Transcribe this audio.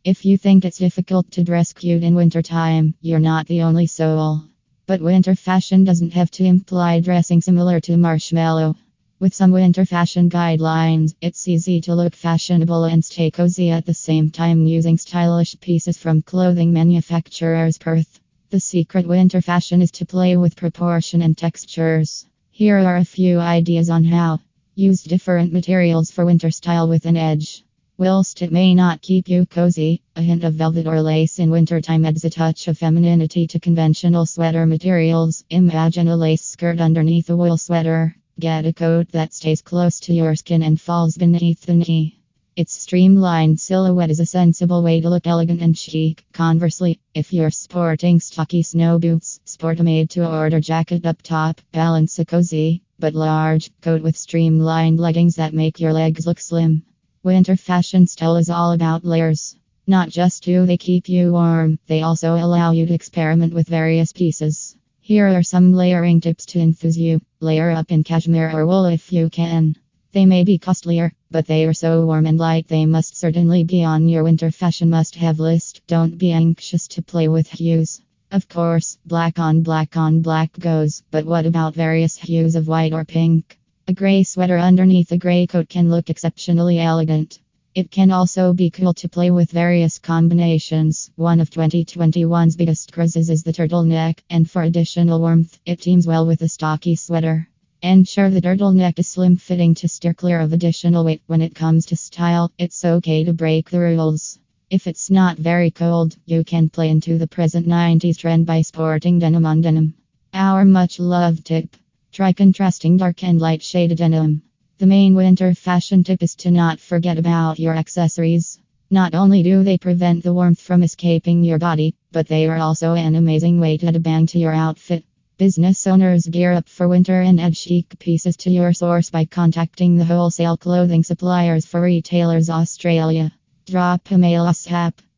If you think it's difficult to dress cute in wintertime, you're not the only soul. But winter fashion doesn't have to imply dressing similar to marshmallow. With some winter fashion guidelines, it's easy to look fashionable and stay cozy at the same time using stylish pieces from clothing manufacturers Perth. The secret winter fashion is to play with proportion and textures. Here are a few ideas on how. Use different materials for winter style with an edge. Whilst it may not keep you cozy, a hint of velvet or lace in wintertime adds a touch of femininity to conventional sweater materials. Imagine a lace skirt underneath a wool sweater. Get a coat that stays close to your skin and falls beneath the knee. Its streamlined silhouette is a sensible way to look elegant and chic. Conversely, if you're sporting stocky snow boots, sport a made-to-order jacket up top. Balance a cozy, but large, coat with streamlined leggings that make your legs look slim. Winter fashion style is all about layers. Not just do they keep you warm, they also allow you to experiment with various pieces. Here are some layering tips to enthuse you. Layer up in cashmere or wool if you can. They may be costlier, but they are so warm and light they must certainly be on your winter fashion must-have list. Don't be anxious to play with hues. Of course, black on black goes, but what about various hues of white or pink? A gray sweater underneath a gray coat can look exceptionally elegant. It can also be cool to play with various combinations. One of 2021's biggest crazes is the turtleneck, and for additional warmth, it teams well with a stocky sweater. Ensure the turtleneck is slim fitting to steer clear of additional weight. When it comes to style, it's okay to break the rules. If it's not very cold, you can play into the present 90s trend by sporting denim on denim. Our much loved tip. Try contrasting dark and light shaded denim. The main winter fashion tip is to not forget about your accessories. Not only do they prevent the warmth from escaping your body, but they are also an amazing way to add a bang to your outfit. Business owners gear up for winter and add chic pieces to your source by contacting the wholesale clothing suppliers for retailers Australia. Drop a mail us app.